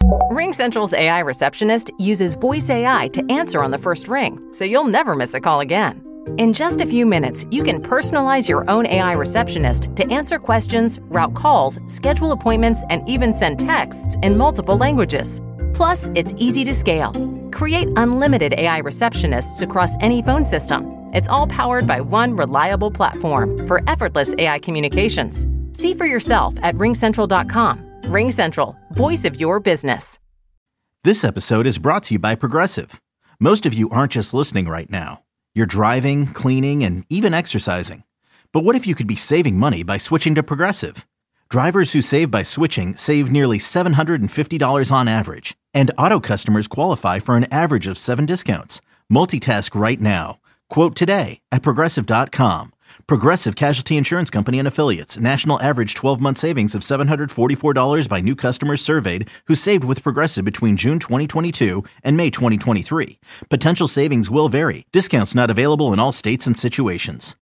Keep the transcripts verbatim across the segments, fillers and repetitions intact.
RingCentral's A I receptionist uses voice A I to answer on the first ring, so you'll never miss a call again. In just a few minutes, you can personalize your own A I receptionist to answer questions, route calls, schedule appointments, and even send texts in multiple languages. Plus, it's easy to scale. Create unlimited A I receptionists across any phone system. It's all powered by one reliable platform for effortless A I communications. See for yourself at ring central dot com. RingCentral, voice of your business. This episode is brought to you by Progressive. Most of you aren't just listening right now. You're driving, cleaning, and even exercising. But what if you could be saving money by switching to Progressive? Drivers who save by switching save nearly seven hundred fifty dollars on average. And auto customers qualify for an average of seven discounts. Multitask right now. Quote today at progressive dot com. Progressive Casualty Insurance Company and Affiliates. National average twelve-month savings of seven hundred forty-four dollars by new customers surveyed who saved with Progressive between June twenty twenty-two and May twenty twenty-three. Potential savings will vary. Discounts not available in all states and situations.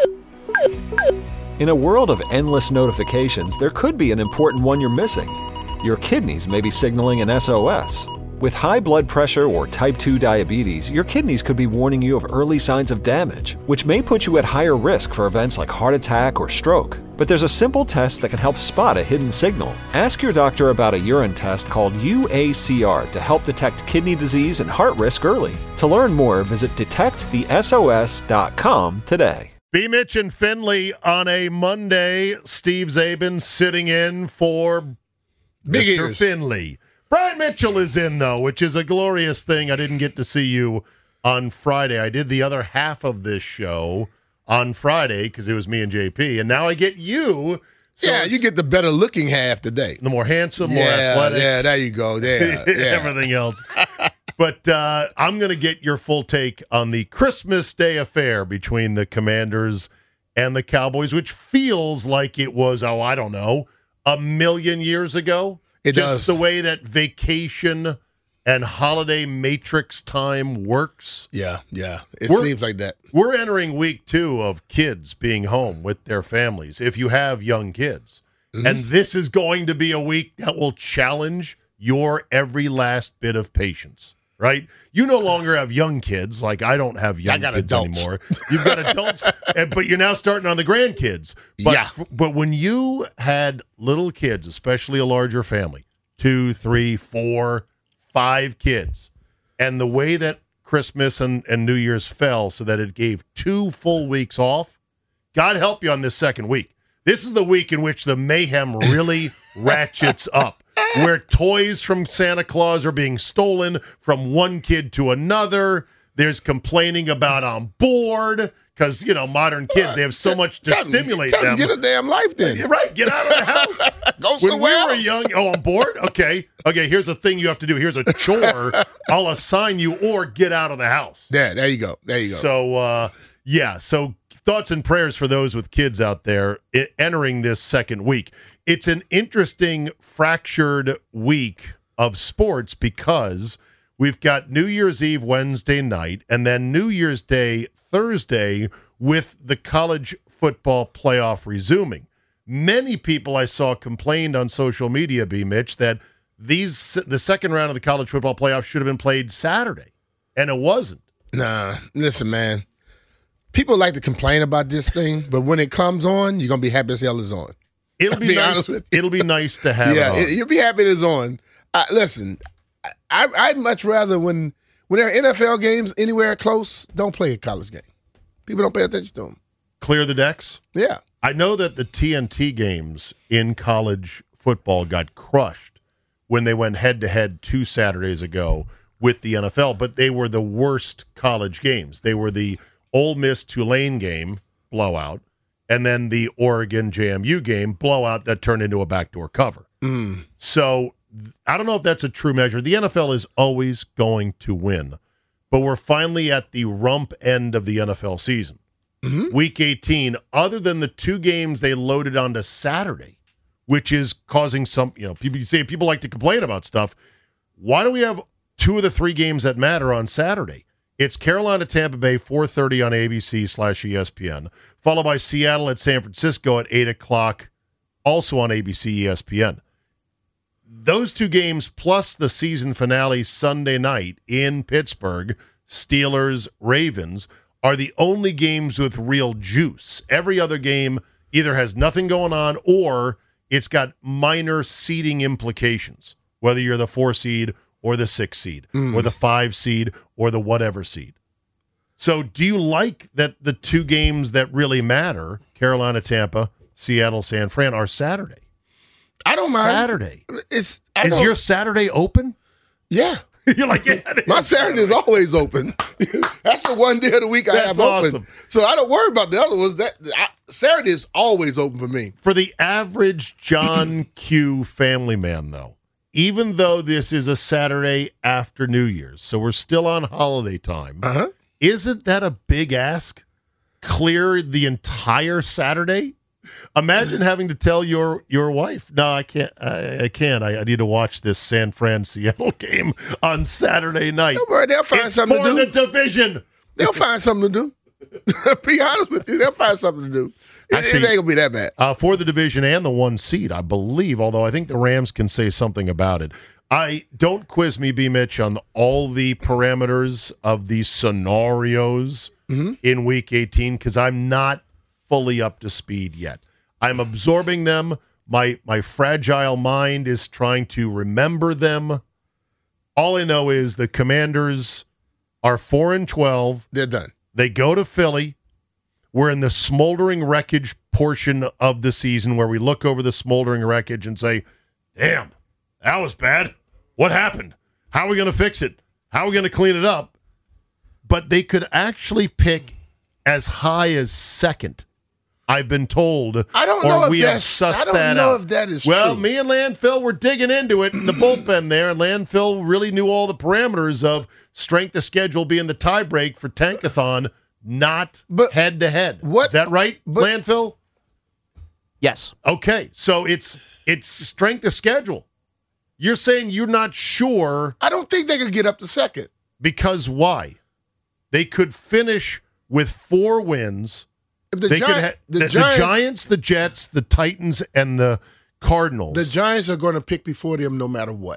In a world of endless notifications, there could be an important one you're missing. Your kidneys may be signaling an S O S. With high blood pressure or type two diabetes, your kidneys could be warning you of early signs of damage, which may put you at higher risk for events like heart attack or stroke. But there's a simple test that can help spot a hidden signal. Ask your doctor about a urine test called U A C R to help detect kidney disease and heart risk early. To learn more, visit detect the S O S dot com today. B. Mitch and Finley on a Monday. Steve Zabin sitting in for Big Mister ears. Finley. Brian Mitchell is in, though, which is a glorious thing. I didn't get to see you on Friday. I did the other half of this show on Friday because it was me and J P, and now I get you. So yeah, you get the better looking half today. the more handsome, more yeah, athletic. Yeah, there you go. Yeah, yeah. Everything else. But uh, I'm going to get your full take on the Christmas Day affair between the Commanders and the Cowboys, which feels like it was, oh, I don't know, a million years ago. It Just does. the way that vacation and holiday matrix time works. Yeah, yeah. It We're- seems like that. We're entering week two of kids being home with their families, if you have young kids. Mm-hmm. And this is going to be a week that will challenge your every last bit of patience, right? You no longer have young kids. Like, I don't have young I got kids adults. anymore. You've got adults, and, but you're now starting on the grandkids. But, Yeah. but when you had little kids, especially a larger family, two, three, four, five kids, and the way that Christmas and, and New Year's fell so that it gave two full weeks off, God help you on this second week. This is the week in which the mayhem really ratchets up, where toys from Santa Claus are being stolen from one kid to another. There's complaining about on board because, you know, modern kids, they have so much to Tell 'em- stimulate tell 'em them. Get a damn life then. You're right, get out of the house. Go When somewhere we were else. young, oh, on board? Okay. Okay, here's a thing you have to do. Here's a chore I'll assign you, or get out of the house. Yeah, there you go. There you go. So, uh, yeah, so thoughts and prayers for those with kids out there I- entering this second week. It's an interesting fractured week of sports because we've got New Year's Eve Wednesday night and then New Year's Day Thursday with the college football playoff resuming. Many people I saw complained on social media, B. Mitch, that these the second round of the college football playoff should have been played Saturday, and it wasn't. Nah, listen, man. People like to complain about this thing, but when it comes on, you're gonna be happy as hell it's on. It'll I'll be, be nice. honest with you. It'll be nice to have yeah, it on. it, you'll be happy it's on. Uh, listen, I, I'd much rather when when there are N F L games anywhere close, don't play a college game. People don't pay attention to them. Clear the decks. Yeah. I know that the T N T games in college football got crushed when they went head-to-head two Saturdays ago with the N F L, but they were the worst college games. They were the Ole Miss Tulane game, blowout, and then the Oregon J M U game, blowout that turned into a backdoor cover. Mm. So th- I don't know if that's a true measure. The N F L is always going to win, but we're finally at the rump end of the N F L season. Mm-hmm. Week eighteen, other than the two games they loaded onto Saturday, which is causing some, you know, people you say people like to complain about stuff. Why do we have two of the three games that matter on Saturday? It's Carolina, Tampa Bay, four thirty on A B C slash E S P N, followed by Seattle at San Francisco at eight o'clock, also on A B C, E S P N. those two games plus the season finale Sunday night in Pittsburgh, Steelers, Ravens, are the only games with real juice. Every other game either has nothing going on or it's got minor seeding implications, whether you're the four seed or the six seed mm. or the five seed or the whatever seed. So do you like that the two games that really matter, Carolina, Tampa, Seattle, San Fran, are Saturday? I don't mind. Saturday. It's, I Is don't, your Saturday open? Yeah. You're like, yeah, my Saturday is always open. That's the one day of the week I That's have awesome. open. So I don't worry about the other ones. That I, Saturday is always open for me. For the average John Q family man, though, even though this is a Saturday after New Year's, so we're still on holiday time, uh-huh. isn't that a big ask? Clear the entire Saturday? Imagine having to tell your your wife, no, I can't. I, I can't. I, I need to watch this San Fran Seattle game on Saturday night. Don't worry, they'll find it's something for to do. the division. They'll find something to do. Be honest with you, they'll find something to do. It, Actually, it ain't gonna be that bad uh, for the division and the one seed, I believe. Although I think the Rams can say something about it. I don't quiz me, B. Mitch, on all the parameters of these scenarios mm-hmm. in Week eighteen because I'm not fully up to speed yet. I'm absorbing them. My my fragile mind is trying to remember them. All I know is the Commanders are four and twelve. They're done. They go to Philly. We're in the smoldering wreckage portion of the season where we look over the smoldering wreckage and say, damn, that was bad. What happened? How are we going to fix it? How are we going to clean it up? But they could actually pick as high as second. I've been told. I don't or know if we have that's, sussed I don't that know out. if that is well, true. me and Landfill were digging into it in the bullpen there, and Landfill really knew all the parameters of strength of schedule being the tiebreak for Tankathon, not But head to head. what- Is that right, but- Landfill? Yes. Okay, so it's it's strength of schedule. You're saying you're not sure I don't think they could get up to second. because why? They could finish with four wins. If the, They could Giant, ha- the, the, the Giants, Giants, the Jets, the Titans, and the Cardinals. the Giants are going to pick before them no matter what.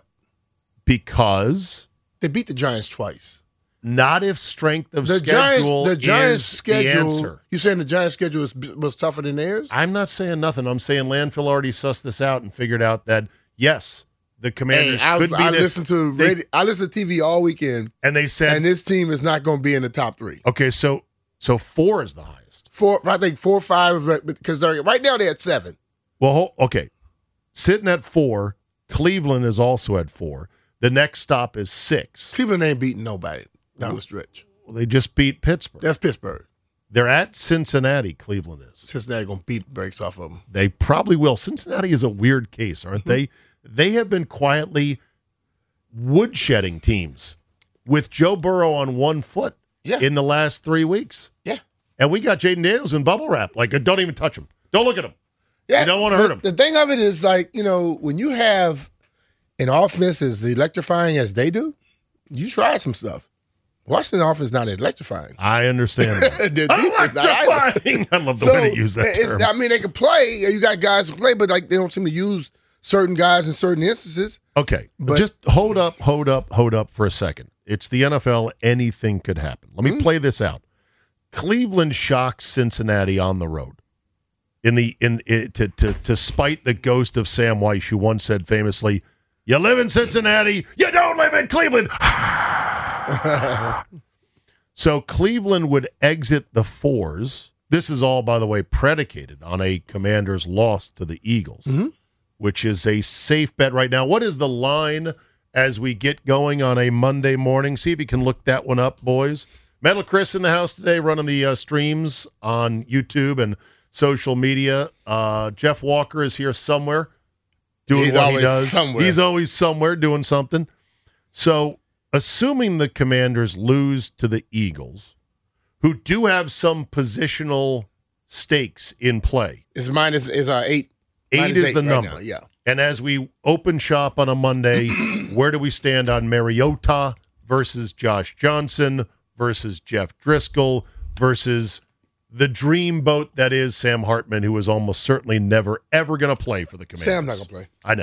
because They beat the Giants twice. not if strength of The schedule Giants, the Giants is schedule. the answer. You saying the Giants schedule was, was tougher than theirs? I'm not saying nothing. I'm saying Landfill already sussed this out and figured out that yes, the Commanders Hey, I, could was, be I the, listened to they- radio, I listened to T V all weekend, and they said and this team is not going to be in the top three. okay, so so four is the highest. Four, I think four, five, because they're right now they're at seven. Well, ho- okay, sitting at four, Cleveland is also at four. The next stop is six. Cleveland ain't beating nobody down the stretch. Well, they just beat Pittsburgh. That's Pittsburgh. They're at Cincinnati. Cleveland is. Cincinnati going to beat breaks off of them. They probably will. Cincinnati is a weird case, aren't they? They have been quietly woodshedding teams with Joe Burrow on one foot Yeah. in the last three weeks. Yeah. And we got Jaden Daniels in bubble wrap. Like, don't even touch him. Don't look at him. Yeah, You don't wanna the- hurt 'em. The thing of it is, like, you know, when you have an offense as electrifying as they do, you try some stuff. Washington offense is not electrifying. I understand that. Their defense not either. Electrifying. I love the way they use that it's- term. I mean, they can play. You got guys who play, but like they don't seem to use certain guys in certain instances. Okay, but But- just hold up, hold up, hold up for a second. It's the N F L. Anything could happen. Let me Mm-hmm. play this out. Cleveland shocks Cincinnati on the road. In the in, in to to to spite the ghost of Sam Weiss, who once said famously, "You live in Cincinnati, you don't live in Cleveland." So Cleveland would exit the fours. This is all, by the way, predicated on a Commanders' loss to the Eagles, Mm-hmm. which is a safe bet right now. What is the line as we get going on a Monday morning? See if you can look that one up, boys. Metal Chris in the house today, running the uh, streams on YouTube and social media. Uh, Jeff Walker is here somewhere doing He's what he always does. somewhere. He's always somewhere doing something. So, assuming the Commanders lose to the Eagles, who do have some positional stakes in play. It's minus is our eight. Eight minus is the right number. now, yeah. And as we open shop on a Monday, where do we stand on Mariota versus Josh Johnson versus Jeff Driscoll versus the dreamboat that is Sam Hartman, who is almost certainly never, ever going to play for the Commanders? Sam's not gonna play. I know.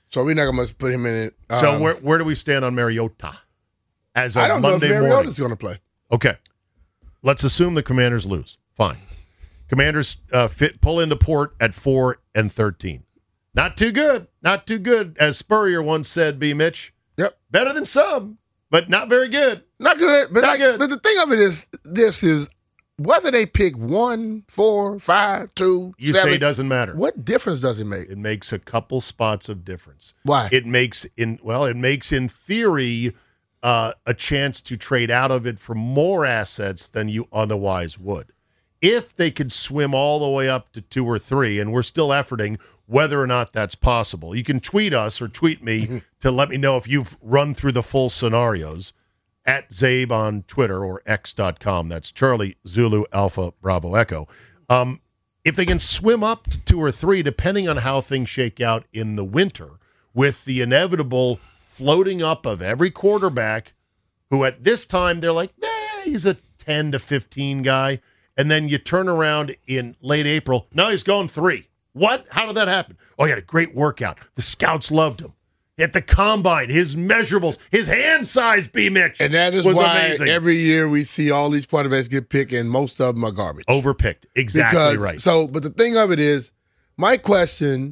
So we're not going to put him in it. Um, So where where do we stand on Mariota as of I don't Monday know if morning? Mariota's going to play. Okay. Let's assume the Commanders lose. Fine. Commanders uh, fit pull into port at four and thirteen. Not too good. Not too good. As Spurrier once said, B. Mitch. Yep. Better than some, but not very good. Not good. But Not like, good. But the thing of it is, this is whether they pick one, four, five, two, You seven, say it doesn't matter. what difference does it make? It makes a couple spots of difference. Why? It makes in well, it makes in theory uh, a chance to trade out of it for more assets than you otherwise would. If they could swim all the way up to two or three, and we're still efforting whether or not that's possible. You can tweet us or tweet me mm-hmm. to let me know if you've run through the full scenarios at Zabe on Twitter or X dot com. That's Charlie Zulu Alpha Bravo Echo. Um, if they can swim up to two or three, depending on how things shake out in the winter, with the inevitable floating up of every quarterback who at this time they're like, eh, he's a ten to fifteen guy. And then you turn around in late April. Now he's going three. What? How did that happen? Oh, he had a great workout. The scouts loved him. At the combine, his measurables, his hand size, B. Mitch, And that is was why amazing. every year we see all these quarterbacks get picked, and most of them are garbage. Overpicked. Exactly because, right. So, but the thing of it is, my question,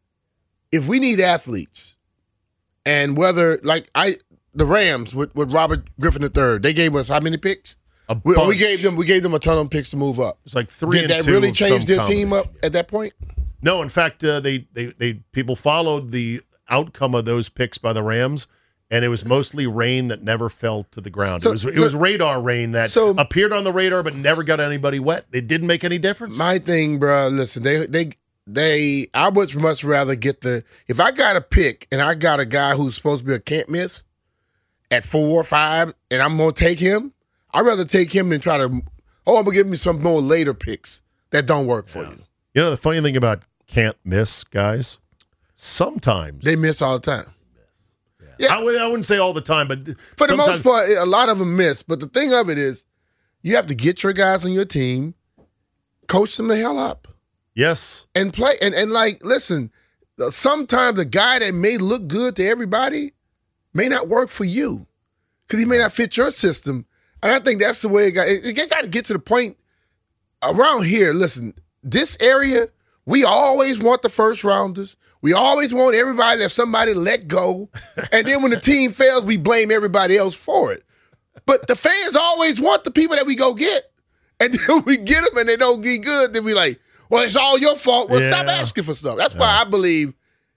if we need athletes, and whether, like I, the Rams with, with Robert Griffin the third, they gave us how many picks? A We, bunch. we gave them we gave them a ton of picks to move up. It's like three Did and that two really of change some their team up combination. at that point? No, in fact, uh, they, they they people followed the outcome of those picks by the Rams, and it was mostly rain that never fell to the ground. So- it was it so- was radar rain that so- appeared on the radar but never got anybody wet. It didn't make any difference. My thing, bro, listen, they they they I would much rather get the if I got a pick and I got a guy who's supposed to be a can't miss at four or five, and I'm gonna take him, I'd rather take him than try to oh, I'm gonna give me some more later picks that don't work for you. You know the funny thing about can't miss, guys? Sometimes They miss all the time. Yeah. I, would, I wouldn't say all the time, but For the sometimes- most part, a lot of them miss. But the thing of it is, you have to get your guys on your team, coach them the hell up, yes. and play. And, and like, listen, sometimes the guy that may look good to everybody may not work for you because he may not fit your system. And I think that's the way it got. It, it got to get to the point around here. Listen, this area, we always want the first rounders. We always want everybody that somebody let go. And then when the team fails, we blame everybody else for it. But the fans always want the people that we go get. And then we get them and they don't get good. Then we like, well, it's all your fault. Well, Yeah. stop asking for stuff. That's why I believe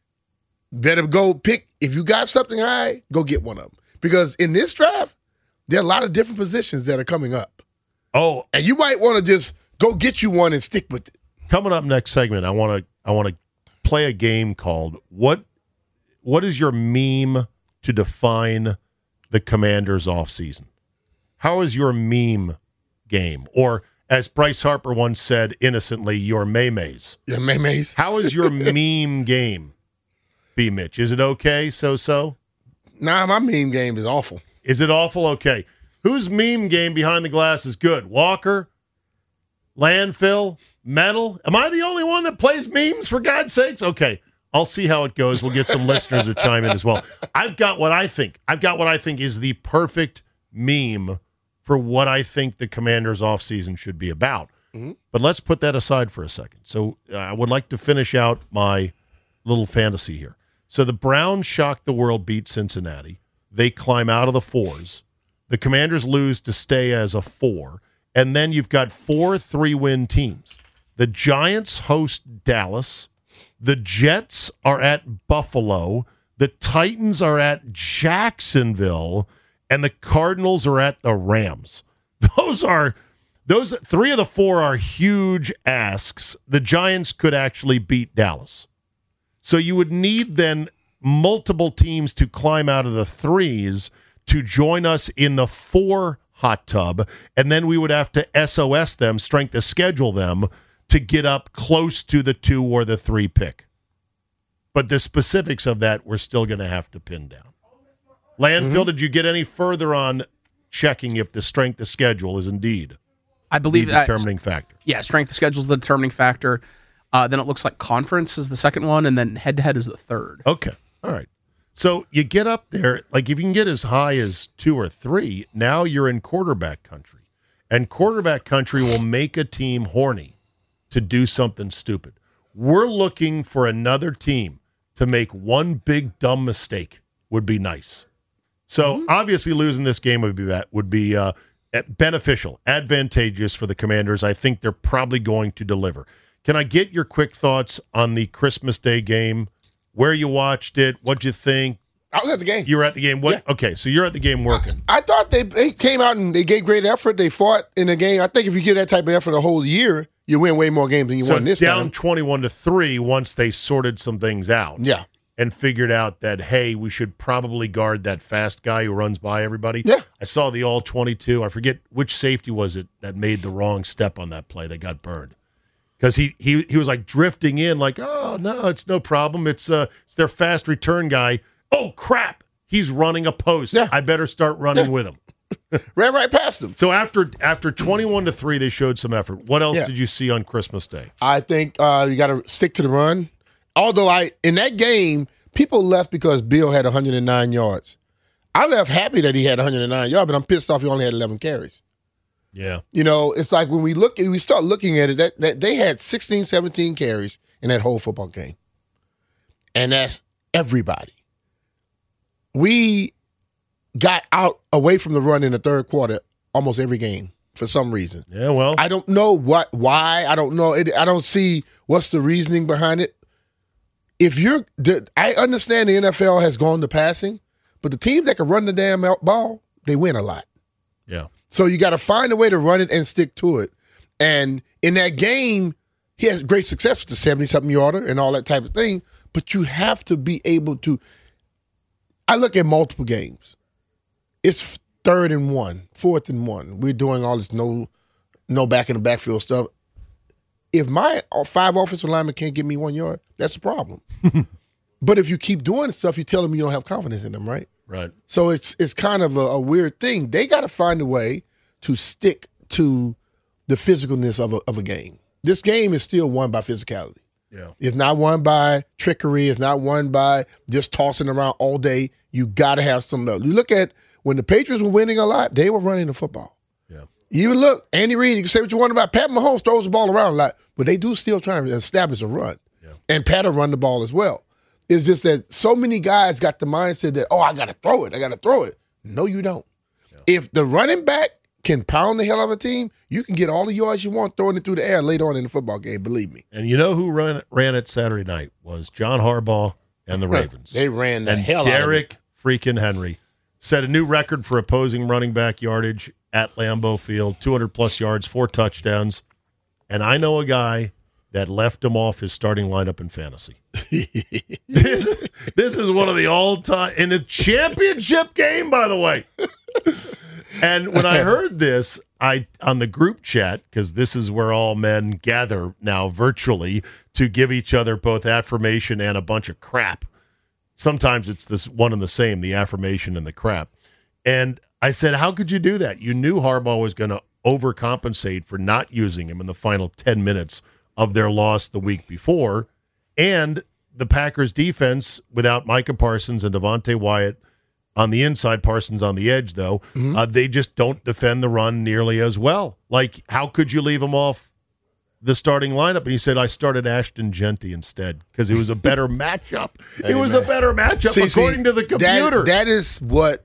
better go pick. If you got something high, go get one of them. Because in this draft, there are a lot of different positions that are coming up. Oh, And you might want to just go get you one and stick with it. coming up next segment, I want to I want to play a game called what what is your meme to define the Commanders offseason? How is your meme game? Or as Bryce Harper once said innocently, your maymays. Yeah, maymays. How is your meme game, B. Mitch? Is it okay, so-so? Nah, my meme game is awful. Is it awful? Okay. Whose meme game behind the glass is good? Walker? Landfill? Metal? Am I the only one that plays memes, for God's sakes? Okay. I'll see how it goes. We'll get some listeners to chime in as well. I've got what I think. I've got what I think is the perfect meme for what I think the Commanders' offseason should be about. Mm-hmm. But let's put that aside for a second. So uh, I would like to finish out my little fantasy here. So the Browns shock the world, beat Cincinnati. They climb out of the fours. The Commanders lose to stay as a four. And then you've got four three-win teams. The Giants host Dallas. The Jets are at Buffalo. The Titans are at Jacksonville. And the Cardinals are at the Rams. Those are those three of the four are huge asks. The Giants could actually beat Dallas. So you would need then multiple teams to climb out of the threes to join us in the four hot tub, and then we would have to S O S them, strength to schedule them, to get up close to the two or the three pick. But the specifics of that we're still going to have to pin down. Landfill, mm-hmm. Did you get any further on checking if the strength of schedule is indeed I believe the that, determining factor? Yeah, strength of schedule is the determining factor. Uh, then it looks like conference is the second one, and then head-to-head is the third. Okay. All right. So you get up there, like if you can get as high as two or three, now you're in quarterback country. And quarterback country will make a team horny to do something stupid. We're looking for another team to make one big dumb mistake would be nice. So mm-hmm. obviously losing this game would be would be uh, beneficial, advantageous for the Commanders. I think they're probably going to deliver. Can I get your quick thoughts on the Christmas Day game? Where you watched it? What'd you think? I was at the game. You were at the game. What? Yeah. Okay, so you're at the game working. I, I thought they, they came out and they gave great effort. They fought in the game. I think if you give that type of effort a whole year, you win way more games than you so won this down time. down twenty-one to three once they sorted some things out. Yeah. And figured out that, hey, we should probably guard that fast guy who runs by everybody. Yeah. I saw the all twenty-two. I forget which safety was it that made the wrong step on that play that got burned. Because he, he he was like drifting in like, oh, no, it's no problem. It's uh it's their fast return guy. Oh, crap. He's running a post. Yeah. I better start running yeah. with him. Ran right past him. So after after twenty-one to three, they showed some effort. What else yeah. did you see on Christmas Day? I think uh, you got to stick to the run. Although I in that game, people left because Bill had one hundred nine yards. I left happy that he had one hundred nine yards, but I'm pissed off he only had eleven carries. Yeah. You know, it's like when we look, we start looking at it, that, that they had sixteen, seventeen carries in that whole football game. And that's everybody. We got out away from the run in the third quarter almost every game for some reason. Yeah, well. I don't know what, why. I don't know. It, I don't see what's the reasoning behind it. If you're, I understand the N F L has gone to passing, but the teams that can run the damn ball, they win a lot. Yeah. So you got to find a way to run it and stick to it. And in that game, he has great success with the seventy-something yarder and all that type of thing, but you have to be able to, I look at multiple games. It's third and one, fourth and one. We're doing all this no no back in the backfield stuff. If my five offensive linemen can't get me one yard, that's a problem. But if you keep doing stuff, you tell them you don't have confidence in them, right? Right. So it's it's kind of a, a weird thing. They got to find a way to stick to the physicalness of a, of a game. This game is still won by physicality. Yeah. It's not won by trickery. It's not won by just tossing around all day. You got to have some. You look at when the Patriots were winning a lot, they were running the football. Yeah. You even look, Andy Reid, you can say what you want about Pat Mahomes throws the ball around a lot, but they do still try and establish a run. Yeah. And Pat will run the ball as well. It's just that so many guys got the mindset that, oh, I got to throw it. I got to throw it. No, you don't. Yeah. If the running back can pound the hell out of a team, you can get all the yards you want throwing it through the air later on in the football game, believe me. And you know who ran, ran it Saturday night was John Harbaugh and the Ravens. They ran the and hell Derrick out of it. Freaking Henry set a new record for opposing running back yardage at Lambeau Field, two hundred plus yards, four touchdowns. And I know a guy that left him off his starting lineup in fantasy. this, this is one of the all-time, in a championship game, by the way. And when I heard this, I on the group chat, because this is where all men gather now virtually to give each other both affirmation and a bunch of crap. Sometimes it's this one and the same, the affirmation and the crap. And I said, how could you do that? You knew Harbaugh was going to overcompensate for not using him in the final ten minutes of their loss the week before. And the Packers defense, without Micah Parsons and Devontae Wyatt on the inside, Parsons on the edge, though, mm-hmm. uh, they just don't defend the run nearly as well. Like, how could you leave him off the starting lineup? And he said, I started Ashton Genty instead because it was a better matchup. It was a better matchup see, according see, to the computer. That, that is what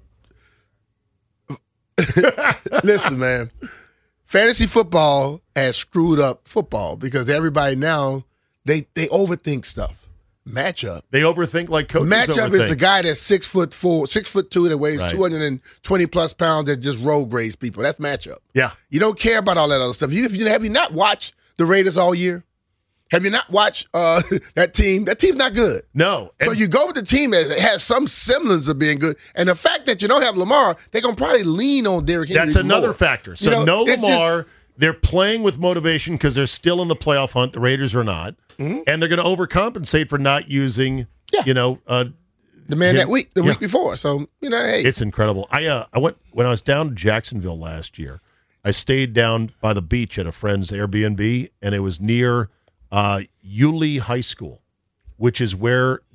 – listen, man. Fantasy football has screwed up football because everybody now, they, they overthink stuff. Matchup. They overthink like coaches Matchup overthink. is the guy that's six foot four, six foot two that weighs right. two hundred twenty plus pounds that just road grades people. That's matchup. Yeah. You don't care about all that other stuff. You, if you have you not watched the Raiders all year? Have you not watched uh, that team? That team's not good. No. So you go with the team that has some semblance of being good. And the fact that you don't have Lamar, they're going to probably lean on Derrick Henry. That's another more. factor. So you know, no Lamar. Just, they're playing with motivation because they're still in the playoff hunt. The Raiders are not. Mm-hmm. And they're going to overcompensate for not using, yeah. you know. Uh, the man him. that week, the yeah. week before. So, you know, hey. It's incredible. I uh, I went when I was down to Jacksonville last year. I stayed down by the beach at a friend's Airbnb, and it was near uh, Yulee High School, which is where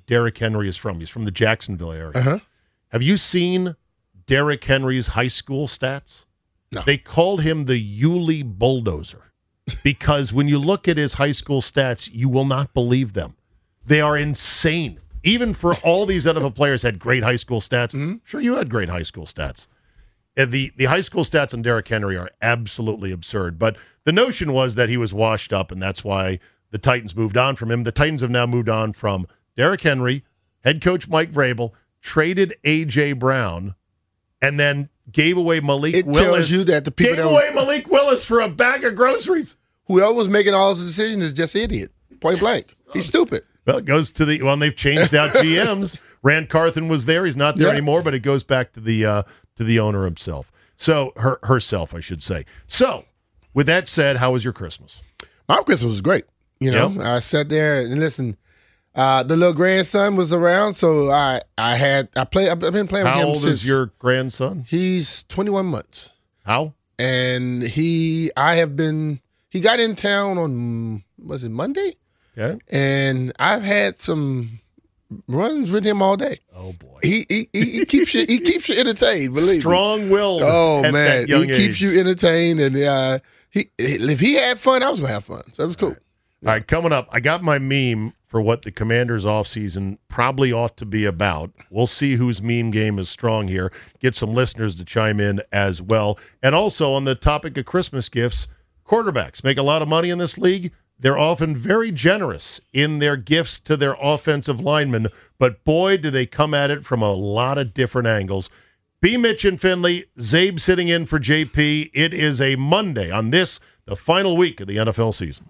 Derrick Henry is from. He's from the Jacksonville area. Uh-huh. Have you seen Derrick Henry's high school stats? No. They called him the Yulee Bulldozer because when you look at his high school stats, you will not believe them. They are insane. Even for all these N F L players had great high school stats. Mm-hmm. Sure, you had great high school stats. And the, the high school stats on Derrick Henry are absolutely absurd. But the notion was that he was washed up, and that's why the Titans moved on from him. The Titans have now moved on from Derrick Henry, head coach Mike Vrabel, traded A J. Brown, and then gave away Malik it Willis. It tells you that the people gave that away Malik Willis for a bag of groceries. Whoever was making all the decisions is just an idiot. Point blank. He's stupid. Well, it goes to the well. They've changed out G Ms. Rand Carthen was there; he's not there yeah. anymore. But it goes back to the uh, to the owner himself. So her herself, I should say. So, with that said, how was your Christmas? My Christmas was great. You know, yep. I sat there and listen. Uh, the little grandson was around, so I I had I play. I've been playing how with him. How old since is your grandson? He's twenty-one months. How? And he, I have been. He got in town on was it Monday? Okay. And I've had some runs with him all day. Oh boy. He he, he, he keeps you he keeps you entertained. Believe Strong-willed. me. Oh at man, that young he age. keeps you entertained, and uh, he if he had fun, I was gonna have fun. So it was cool. All right. All right, coming up, I got my meme for what the Commanders' offseason probably ought to be about. We'll see whose meme game is strong here. Get some listeners to chime in as well. And also on the topic of Christmas gifts, quarterbacks make a lot of money in this league. They're often very generous in their gifts to their offensive linemen, but boy, do they come at it from a lot of different angles. B. Mitch and Finley, Zabe sitting in for J P. It is a Monday on this, the final week of the N F L season.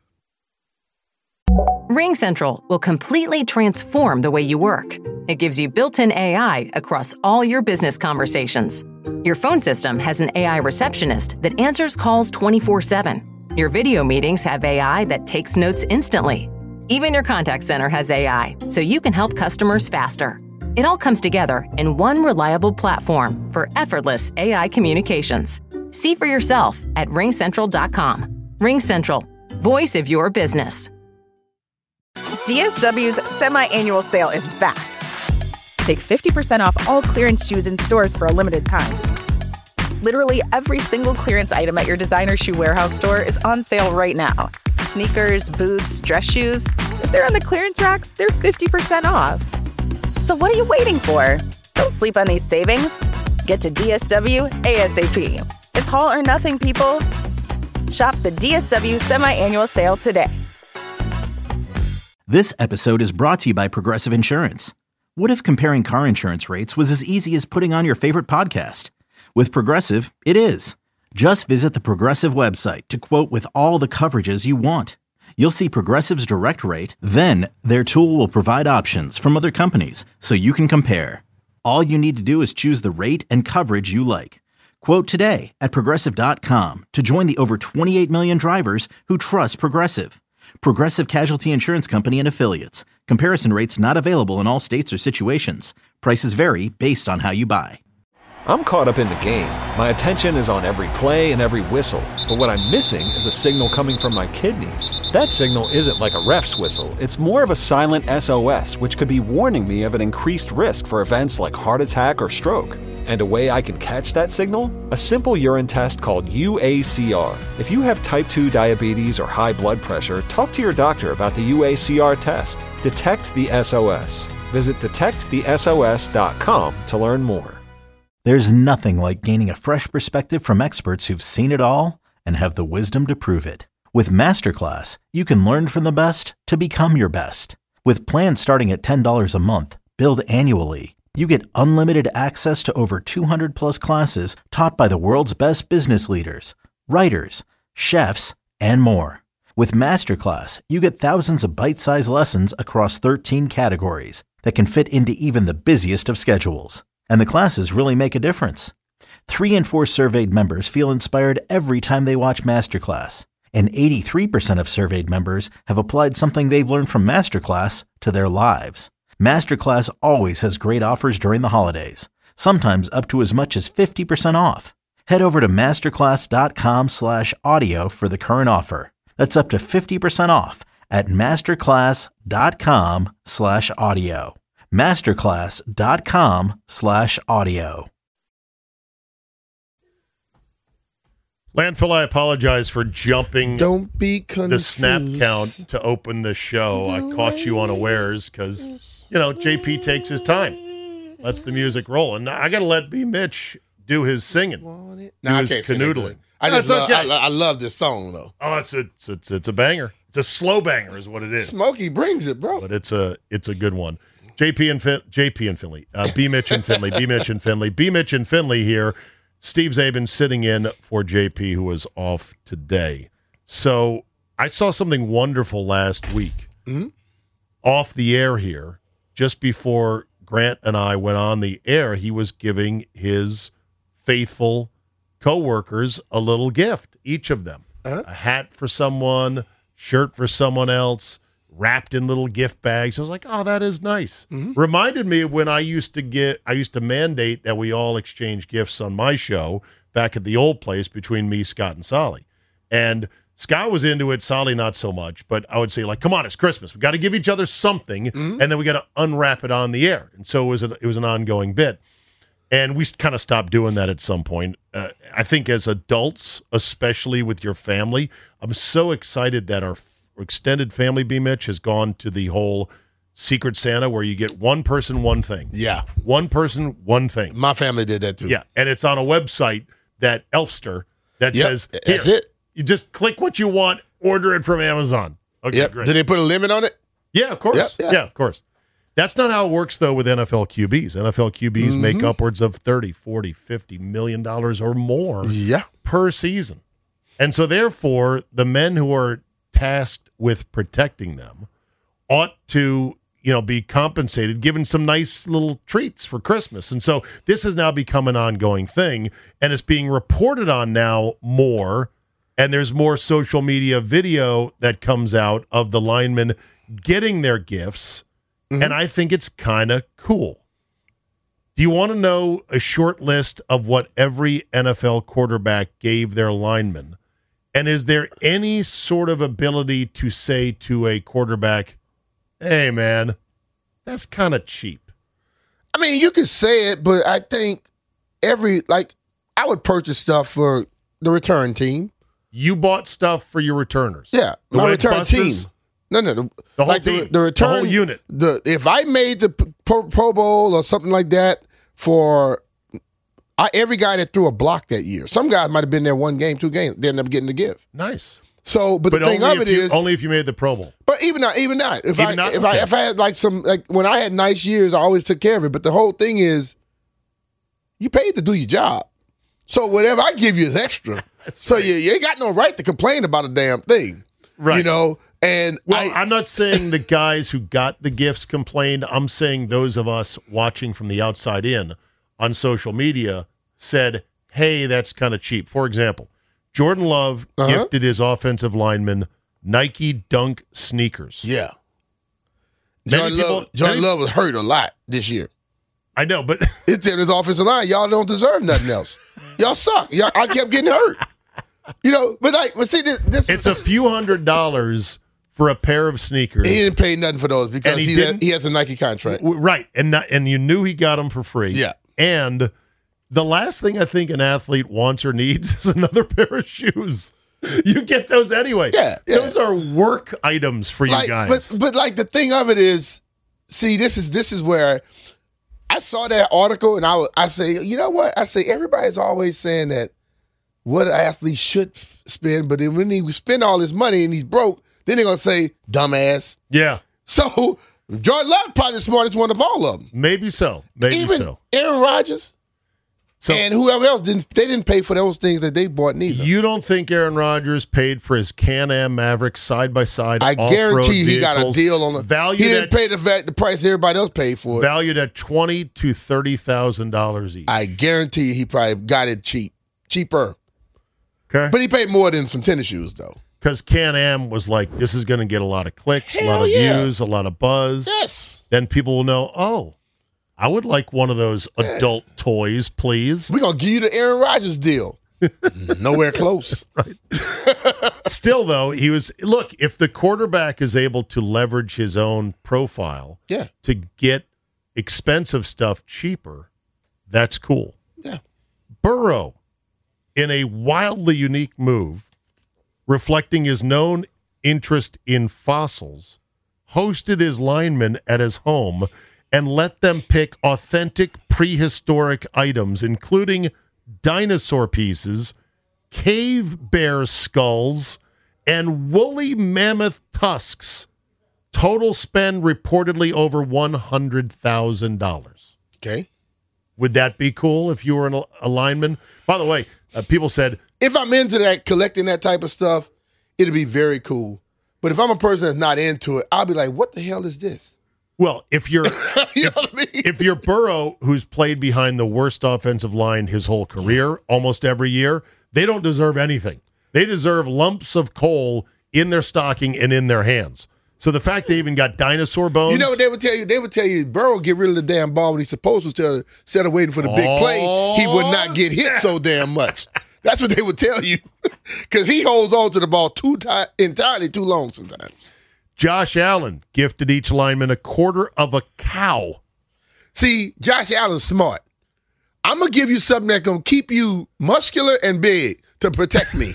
RingCentral will completely transform the way you work. It gives you built-in A I across all your business conversations. Your phone system has an A I receptionist that answers calls twenty-four seven. Your video meetings have A I that takes notes instantly. Even your contact center has A I, so you can help customers faster. It all comes together in one reliable platform for effortless A I communications. See for yourself at ring central dot com. RingCentral, voice of your business. D S W's semi-annual sale is back. Take fifty percent off all clearance shoes in stores for a limited time. Literally every single clearance item at your designer shoe warehouse store is on sale right now. Sneakers, boots, dress shoes. If they're on the clearance racks, they're fifty percent off. So what are you waiting for? Don't sleep on these savings. Get to D S W ASAP. It's all or nothing, people. Shop the D S W semi-annual sale today. This episode is brought to you by Progressive Insurance. What if comparing car insurance rates was as easy as putting on your favorite podcast? With Progressive, it is. Just visit the Progressive website to quote with all the coverages you want. You'll see Progressive's direct rate, then their tool will provide options from other companies so you can compare. All you need to do is choose the rate and coverage you like. Quote today at progressive dot com to join the over twenty-eight million drivers who trust Progressive. Progressive Casualty Insurance Company and Affiliates. Comparison rates not available in all states or situations. Prices vary based on how you buy. I'm caught up in the game. My attention is on every play and every whistle. But what I'm missing is a signal coming from my kidneys. That signal isn't like a ref's whistle. It's more of a silent S O S, which could be warning me of an increased risk for events like heart attack or stroke. And a way I can catch that signal? A simple urine test called U A C R. If you have type two diabetes or high blood pressure, talk to your doctor about the U A C R test. Detect the S O S. Visit detect the S O S dot com to learn more. There's nothing like gaining a fresh perspective from experts who've seen it all and have the wisdom to prove it. With Masterclass, you can learn from the best to become your best. With plans starting at ten dollars a month, billed annually, you get unlimited access to over two hundred plus classes taught by the world's best business leaders, writers, chefs, and more. With Masterclass, you get thousands of bite-sized lessons across thirteen categories that can fit into even the busiest of schedules. And the classes really make a difference. Three in four surveyed members feel inspired every time they watch Masterclass. And eighty-three percent of surveyed members have applied something they've learned from Masterclass to their lives. Masterclass always has great offers during the holidays, sometimes up to as much as fifty percent off. Head over to masterclass dot com slash audio for the current offer. That's up to fifty percent off at masterclass.com slash audio. Masterclass.com slash audio. Landfill, I apologize for jumping Don't be confused. the snap count to open the show. I caught you unawares because, you know, J P takes his time, lets the music roll. And I got to let B. Mitch do his singing, do Nah, I his can't sing that canoodling. good. I No, just it's love, okay. I, I love this song though. Oh, it's a, it's, it's, it's a banger. It's a slow banger is what it is. Smokey brings it, bro. But it's a it's a good one. J P and fin- J P and Finley, uh, B Mitch and Finley, B Mitch and Finley, B Mitch and Finley here. Steve Zabin sitting in for J P, who was off today. So I saw something wonderful last week Mm-hmm. off the air here. Just before Grant and I went on the air, he was giving his faithful coworkers a little gift, each of them. Uh-huh. A hat for someone, shirt for someone else, wrapped in little gift bags. I was like, oh, that is nice. Mm-hmm. Reminded me of when I used to get, I used to mandate that we all exchange gifts on my show back at the old place between me, Scott, and Solly. And Scott was into it, Solly not so much, but I would say, like, come on, it's Christmas. We got to give each other something, Mm-hmm. and then we got to unwrap it on the air. And so it was, a, it was an ongoing bit. And we kind of stopped doing that at some point. Uh, I think as adults, especially with your family, I'm so excited that our f- extended family, B. Mitch, has gone to the whole Secret Santa where you get one person, one thing. Yeah, One person, one thing. my family did that too. Yeah, and it's on a website, that Elfster, that Yep, says, here, that's it. you just click what you want, order it from Amazon. Okay, Yep. great. Did they put a limit on it? Yeah, of course. Yep, yeah. yeah. of course. That's not how it works, though, with N F L Q Bs. N F L Q Bs make Mm-hmm. upwards of thirty, forty, fifty million dollars or more Yeah. per season. And so, therefore, the men who are tasked with protecting them ought to, you know, be compensated, given some nice little treats for Christmas. And so this has now become an ongoing thing, and it's being reported on now more, and there's more social media video that comes out of the linemen getting their gifts, and I think it's kind of cool. Do you want to know a short list of what every N F L quarterback gave their linemen? And is there any sort of ability to say to a quarterback, hey, man, that's kind of cheap? I mean, you can say it, but I think every, like, I would purchase stuff for the return team. You bought stuff for your returners. Yeah, The my White return Busters? team. No, no, the, The whole like team. The, the return, The whole unit. The if I made the pro, pro Bowl or something like that for I, every guy that threw a block that year. Some guys might have been there one game, two games. They ended up getting the gift. Nice. So, but, But the thing only of if it you, is, only if you made the Pro Bowl. but even not, even not. If Even I not? if Okay. I if I had like some like when I had nice years, I always took care of it. But the whole thing is, you paid to do your job. So whatever I give you is extra. So you, you ain't got no right to complain about a damn thing. Right. You know, and Well, I, I'm not saying the guys who got the gifts complained. I'm saying those of us watching from the outside in on social media said, hey, that's kind of cheap. For example, Jordan Love Uh-huh. gifted his offensive lineman Nike Dunk sneakers. yeah. Many Jordan people- Love, Jordan many- Love was hurt a lot this year. I know, but It's in his offensive line. Y'all don't deserve nothing else. Y'all suck. Y'all, I kept getting hurt. You know, but like, but see, this, this it's a few hundred dollars for a pair of sneakers. he didn't pay nothing for those because And he he, didn't? he has a Nike contract. W- Right, and not, and you knew he got them for free. Yeah. And the last thing I think an athlete wants or needs is another pair of shoes. You get those anyway. Yeah, yeah. Those are work items for you Like, guys. but but like the thing of it is, see, this is this is where I saw that article and I was- I say, you know what? I say everybody's always saying that what an athlete should spend, but then when he spend all his money and he's broke, then they're gonna say dumbass. yeah, So Jordan Love probably the smartest one of all of them. maybe so. Maybe Even so. Aaron Rodgers So and whoever else didn't. They didn't pay for those things that they bought neither. you don't think Aaron Rodgers paid for his Can-Am Maverick side by side? I guarantee he got a deal on the. valued He didn't at pay the va- the price everybody else paid for it. valued at twenty to thirty thousand dollars each. I guarantee he probably got it cheap, cheaper. Okay, But he paid more than some tennis shoes, though. because Can-Am was like, this is going to get a lot of clicks, a lot Hell of yeah. views, a lot of buzz. Yes. Then people will know, oh, I would like one of those adult toys, please. We're going to give you the Aaron Rodgers deal. Nowhere close. Right. Still, though, he was look. If the quarterback is able to leverage his own profile, Yeah. to get expensive stuff cheaper, that's cool. Yeah. Burrow, in a wildly unique move, reflecting his known interest in fossils, hosted his linemen at his home and let them pick authentic prehistoric items, including dinosaur pieces, cave bear skulls, and woolly mammoth tusks. Total spend reportedly over one hundred thousand dollars. Okay. Would that be cool if you were an, a lineman? By the way, uh, people said, If I'm into that, collecting that type of stuff, it'd be very cool. But if I'm a person that's not into it, I'll be like, what the hell is this? well, if you're You know if, what I mean? if you're Burrow, who's played behind the worst offensive line his whole career, almost every year, they don't deserve anything. They deserve lumps of coal in their stocking and in their hands. So the fact they even got dinosaur bones. You know what they would tell you? They would tell you Burrow get rid of the damn ball when he's supposed to, instead of waiting for the big play, he would not get hit so damn much. That's what they would tell you. Because he holds on to the ball too ti- entirely too long sometimes. Josh Allen gifted each lineman a quarter of a cow. See, Josh Allen's smart. I'm going to give you something that's going to keep you muscular and big to protect me.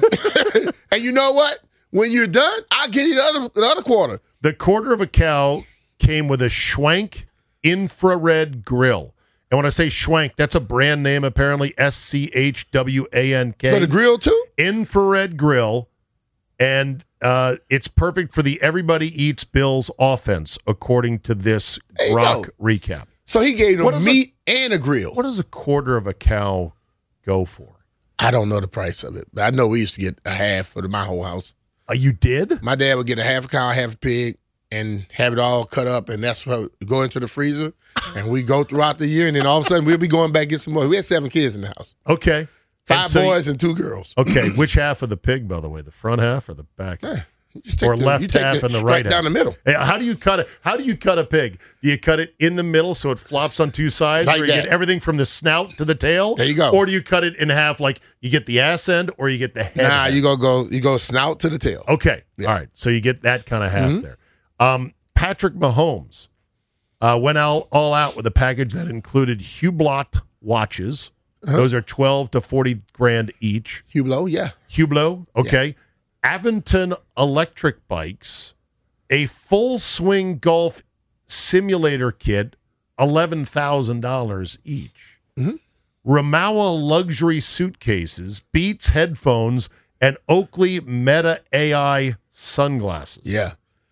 And you know what? When you're done, I'll give you the other, the other quarter. The quarter of a cow came with a Schwank infrared grill. And when I say Schwank, that's a brand name, apparently, S C H W A N K. So the grill too? Infrared grill. And uh, it's perfect for the Everybody Eats Bills offense, according to this There you Rock go. recap. So he gave What them is meat and a grill. What does a quarter of a cow go for? I don't know the price of it, but I know we used to get a half for the, my whole house. Uh, you did? My dad would get a half a cow, half a pig, and have it all cut up, and that's what go into the freezer, and we go throughout the year, and then all of a sudden we'll be going back and get some more. We had seven kids in the house, Okay. five And so you- boys and two girls. Okay, which half of the pig, by the way? The front half or the back? Yeah, you just take Or the- left you take half the and the straight right half? down the middle. Hey, how do you cut it? How do you cut a pig? Do you cut it in the middle so it flops on two sides, Like or you that. get everything from the snout to the tail? There you go. Or do you cut it in half, like you get the ass end, or you get the head? Nah, end? you go go you go snout to the tail. Okay, Yeah. all right. So you get that kind of half Mhm. there. Um, Patrick Mahomes uh, went all, all out with a package that included Hublot watches. Uh-huh. Those are twelve to forty grand each. Hublot, yeah. Hublot, okay. Aventon electric bikes, a full swing golf simulator kit, eleven thousand dollars each. Mhm. Ramawa luxury suitcases, Beats headphones, and Oakley Meta A I sunglasses. Yeah.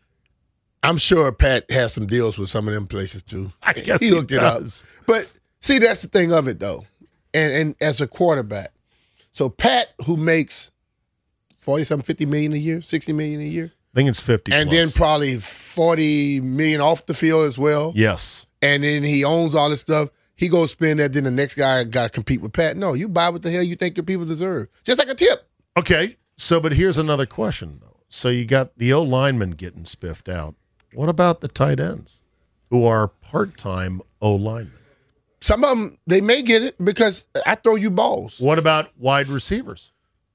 I'm sure Pat has some deals with some of them places too. I guess he he hooked it up. does. But see, that's the thing of it though. And and as a quarterback. So Pat, who makes forty something, fifty million a year, sixty million a year. I think it's fifty And plus. then probably forty million off the field as well. Yes. And then he owns all this stuff. He goes spend that, then the next guy got to compete with Pat. No, you buy what the hell you think your people deserve. Just like a tip. Okay. So, but here's another question, though. So you got the O linemen getting spiffed out. What about the tight ends who are part-time O linemen? Some of them, they may get it because I throw you balls. What about wide receivers?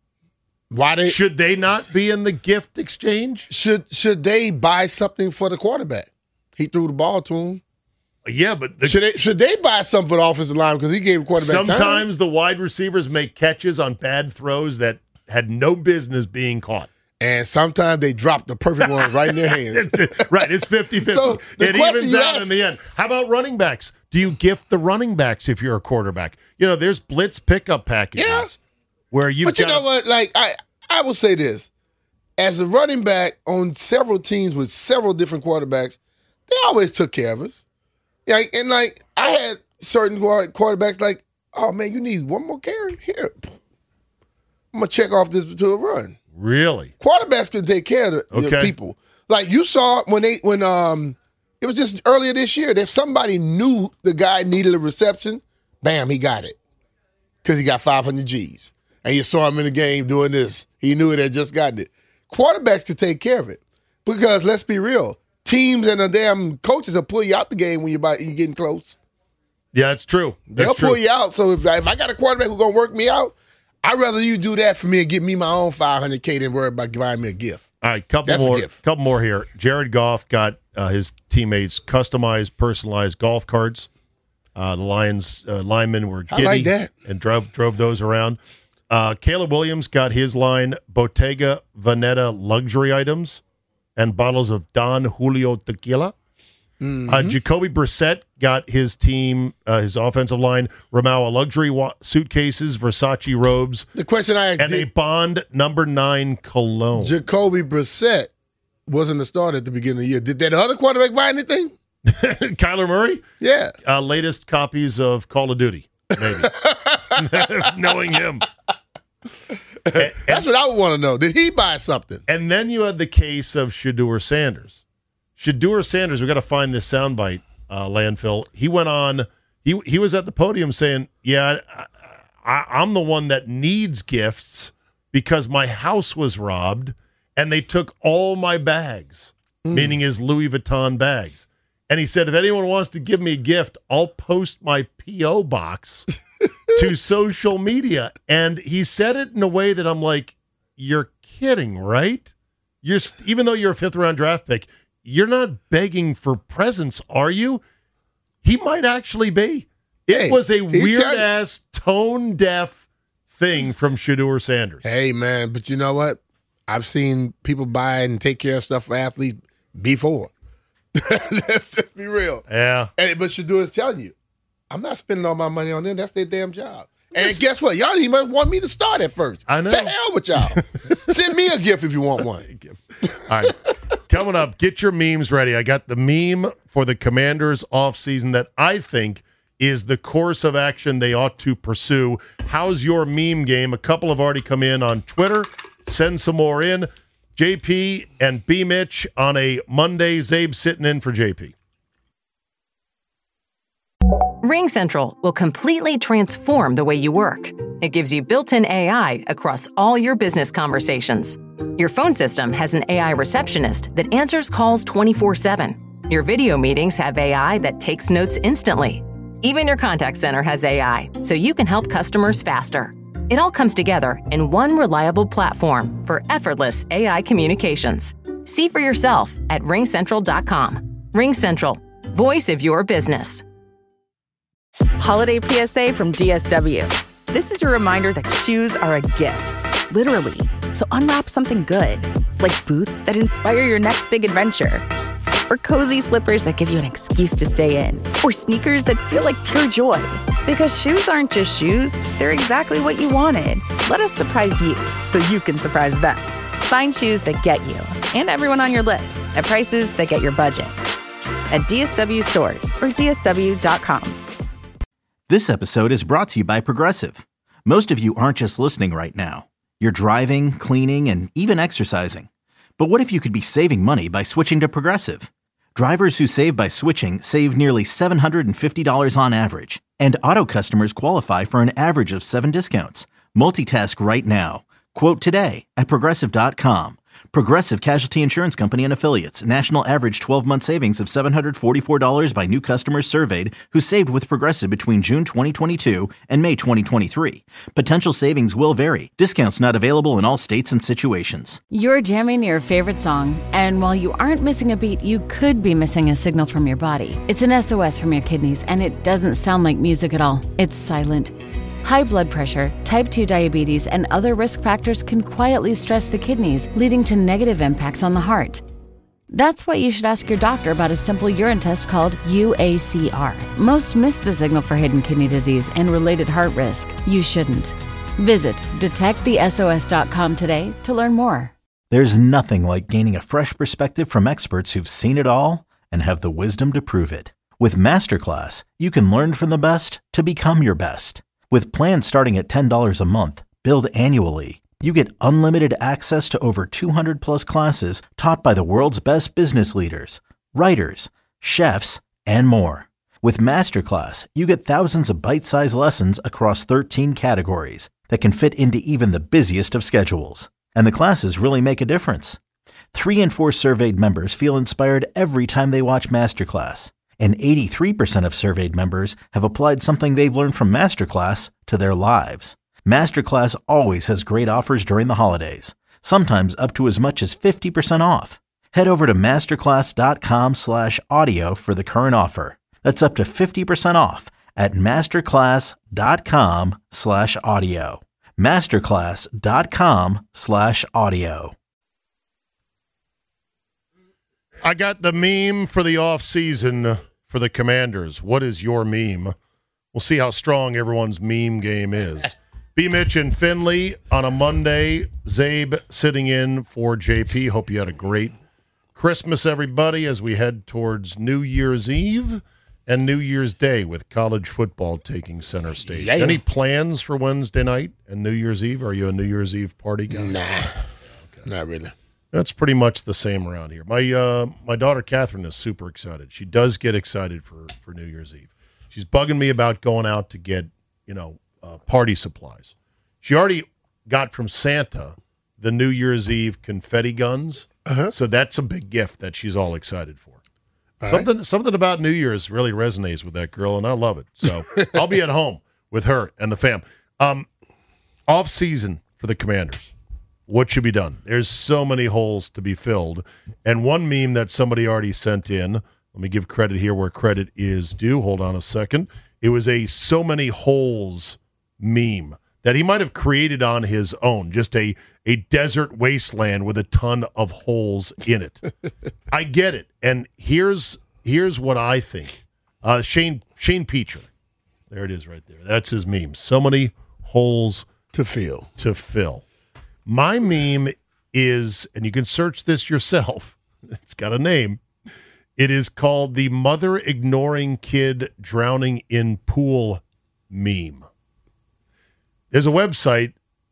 Why they Should they not be in the gift exchange? should should they buy something for the quarterback? He threw the ball to him. Yeah, but the, Should they should they buy something for the offensive line because he gave the quarterback time? sometimes the wide receivers make catches on bad throws that had no business being caught. And sometimes they drop the perfect one right in their hands. It's- right, it's fifty-fifty. So, the it question evens you out ask- in the end. How about running backs? Do you gift the running backs if you're a quarterback? You know, there's blitz pickup packages Yeah. where you've But you got know what? Like I, I will say this: as a running back on several teams with several different quarterbacks, they always took care of us. Like and like I had certain quar- quarterbacks like, oh man, you need one more carry here. I'm gonna check off this to a run. really. Quarterbacks can take care of the, the Okay. people. Like you saw when they when um it was just earlier this year that somebody knew the guy needed a reception. Bam, he got it because he got five hundred G's, and you saw him in the game doing this. He knew it had just gotten it. Quarterbacks can take care of it because let's be real, teams and the damn coaches will pull you out the game when you're about you're getting close. Yeah, it's true. That's They'll true. pull you out. So if, if I got a quarterback who's gonna work me out, I'd rather you do that for me and give me my own five hundred K than worry about buying me a gift. All right, couple That's a more. gift. Couple more here. Jared Goff got uh, his teammates customized, personalized golf carts. Uh, the Lions uh, linemen were giddy I like that. and drove drove those around. Uh, Caleb Williams got his line Bottega Veneta luxury items and bottles of Don Julio tequila. Mm-hmm. Uh, Jacoby Brissett got his team, uh, his offensive line, Ramawa luxury wa- suitcases, Versace robes, The question I asked, and a did Bond number nine cologne. Jacoby Brissett wasn't the starter at the beginning of the year. Did that other quarterback buy anything? Kyler Murray, Yeah. uh, latest copies of Call of Duty, maybe. Knowing him. And, That's what I would want to know. Did he buy something? and then you had the case of Shedeur Sanders. Shedeur Sanders, we got to find this soundbite, uh, Landfill. He went on, he he was at the podium saying, yeah, I, I, I'm the one that needs gifts because my house was robbed and they took all my bags, mm. meaning his Louis Vuitton bags. And he said, if anyone wants to give me a gift, I'll post my P O box to social media. And he said it in a way that I'm like, you're kidding, right? You're st- even though you're a fifth round draft pick, you're not begging for presents, are you? He might actually be. It Hey, was a he weird tell you- ass, tone deaf thing from Shedeur Sanders. Hey, man, but you know what? I've seen people buy and take care of stuff for athletes before. Let's just be real. Yeah. And, but Shedeur is telling you, I'm not spending all my money on them. That's their damn job. And guess what? Y'all didn't even want me to start at first. I know. To hell with y'all. Send me a gift if you want one. All right. Coming up, get your memes ready. I got the meme for the Commanders offseason that I think is the course of action they ought to pursue. How's your meme game? A couple have already come in on Twitter. Send some more in. J P and B. Mitch on a Monday. Zabe sitting in for J P. RingCentral will completely transform the way you work. It gives you built-in A I across all your business conversations. Your phone system has an A I receptionist that answers calls twenty-four seven. Your video meetings have A I that takes notes instantly. Even your contact center has A I, so you can help customers faster. It all comes together in one reliable platform for effortless A I communications. See for yourself at ring central dot com. RingCentral, voice of your business. Holiday P S A from D S W. This is your reminder that shoes are a gift, literally. So unwrap something good, like boots that inspire your next big adventure, or cozy slippers that give you an excuse to stay in, or sneakers that feel like pure joy. Because shoes aren't just shoes, they're exactly what you wanted. Let us surprise you so you can surprise them. Find shoes that get you and everyone on your list at prices that get your budget. At D S W stores or D S W dot com. This episode is brought to you by Progressive. Most of you aren't just listening right now. You're driving, cleaning, and even exercising. But what if you could be saving money by switching to Progressive? Drivers who save by switching save nearly seven hundred fifty dollars on average. And auto customers qualify for an average of seven discounts. Multitask right now. Quote today at Progressive dot com. Progressive Casualty Insurance Company and Affiliates. National average twelve-month savings of seven hundred forty-four dollars by new customers surveyed who saved with Progressive between June twenty twenty-two and May twenty twenty-three. Potential savings will vary. Discounts not available in all states and situations. You're jamming your favorite song, and while you aren't missing a beat, you could be missing a signal from your body. It's an S O S from your kidneys, and it doesn't sound like music at all. It's silent. High blood pressure, type two diabetes, and other risk factors can quietly stress the kidneys, leading to negative impacts on the heart. That's why you should ask your doctor about a simple urine test called U A C R. Most miss the signal for hidden kidney disease and related heart risk. You shouldn't. Visit detect the S O S dot com today to learn more. There's nothing like gaining a fresh perspective from experts who've seen it all and have the wisdom to prove it. With Masterclass, you can learn from the best to become your best. With plans starting at ten dollars a month, billed annually, you get unlimited access to over two hundred plus classes taught by the world's best business leaders, writers, chefs, and more. With Masterclass, you get thousands of bite-sized lessons across thirteen categories that can fit into even the busiest of schedules. And the classes really make a difference. Three in four surveyed members feel inspired every time they watch Masterclass. And eighty-three percent of surveyed members have applied something they've learned from Masterclass to their lives. Masterclass always has great offers during the holidays, sometimes up to as much as fifty percent off. Head over to masterclass.com slash audio for the current offer. That's up to fifty percent off at masterclass.com slash audio. Masterclass.com slash audio. I got the meme for the off season for the Commanders. What is your meme? We'll see how strong everyone's meme game is. B. Mitch and Finley on a Monday. Zabe sitting in for J P. Hope you had a great Christmas, everybody, as we head towards New Year's Eve and New Year's Day with college football taking center stage. Yeah. Any plans for Wednesday night and New Year's Eve? Are you a New Year's Eve party guy? Nah, Okay. not really. That's pretty much the same around here. My uh, my daughter Catherine is super excited. She does get excited for, for New Year's Eve. She's bugging me about going out to get, you know, uh, party supplies. She already got from Santa the New Year's Eve confetti guns. Uh-huh. So that's a big gift that she's all excited for. All something something about New Year's really resonates with that girl, and I love it. So I'll be at home with her and the fam. Um, off season for the Commanders. What should be done? There's so many holes to be filled. And one meme that somebody already sent in, let me give credit here where credit is due. Hold on a second. It was a so many holes meme that he might have created on his own, just a, a desert wasteland with a ton of holes in it. I get it. And here's here's what I think. Uh, Shane Shane Peacher. There it is right there. That's his meme. So many holes To fill. to fill. My meme is, and you can search this yourself, it's got a name. It is called the mother ignoring kid drowning in pool meme. There's a website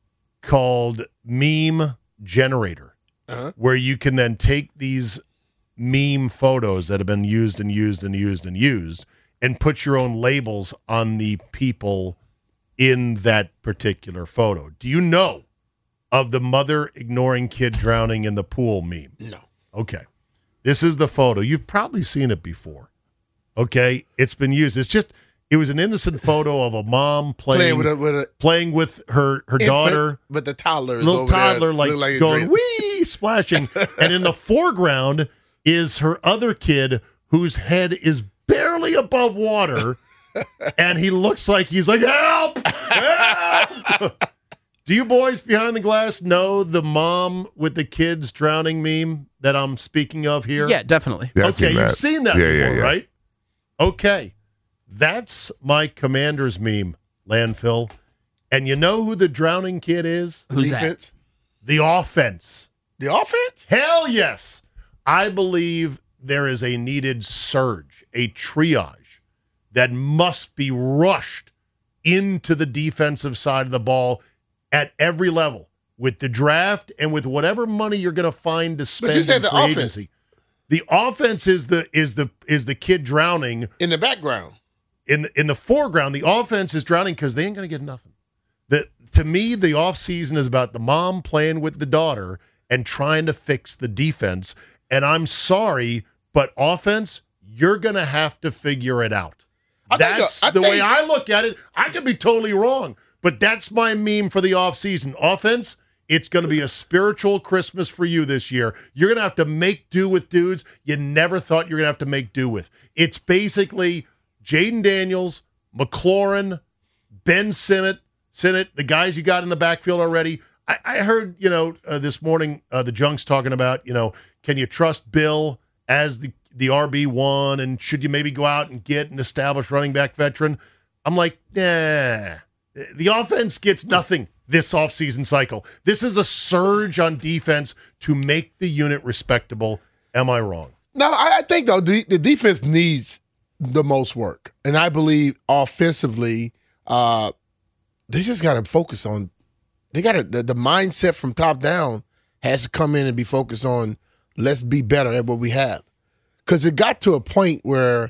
called Meme Generator, Uh-huh. where you can then take these meme photos that have been used and used and used and used and put your own labels on the people in that particular photo. Do you know of the mother ignoring kid drowning in the pool meme? No. Okay. This is the photo. You've probably seen it before. Okay? It's been used. It's just, it was an innocent photo of a mom playing, Playing with a, with a playing with her, her infant, daughter. but the toddler is Little over there, toddler like, look it's going, real. wee, splashing. And in the foreground is her other kid whose head is barely above water. And he looks like he's like, help! Help! Do you boys behind the glass know the mom with the kids drowning meme that I'm speaking of here? Yeah, definitely. Yeah, I've Okay, seen you've that. seen that Yeah, yeah, before, yeah. right? Okay. That's my Commanders meme, landfill. And you know who the drowning kid is? Who's Defense. The offense. The offense? Hell yes. I believe there is a needed surge, a triage that must be rushed into the defensive side of the ball at every level with the draft and with whatever money you're going to find to spend you said in the free offense. agency. The offense is the is the is the kid drowning In the background. in the, in the foreground. The offense is drowning because they ain't going to get nothing. The, to me, the offseason is about the mom playing with the daughter and trying to fix the defense. And I'm sorry, but offense, you're going to have to figure it out. I think That's the- I the way think- I look at it. I could be totally wrong, but that's my meme for the offseason. Offense, it's going to be a spiritual Christmas for you this year. You're going to have to make do with dudes you never thought you were going to have to make do with. It's basically Jaden Daniels, McLaurin, Ben Sinnott, Sinnott, the guys you got in the backfield already. I, I heard, you know, uh, this morning uh, the Junks talking about, you know, can you trust Bill as the, the R B one, and should you maybe go out and get an established running back veteran? I'm like, nah. The offense gets nothing this offseason cycle. This is a surge on defense to make the unit respectable. Am I wrong? No, I, I think, though, the, the defense needs the most work. And I believe offensively, uh, they just got to focus on – they got to the, – the mindset from top down has to come in and be focused on let's be better at what we have. Because it got to a point where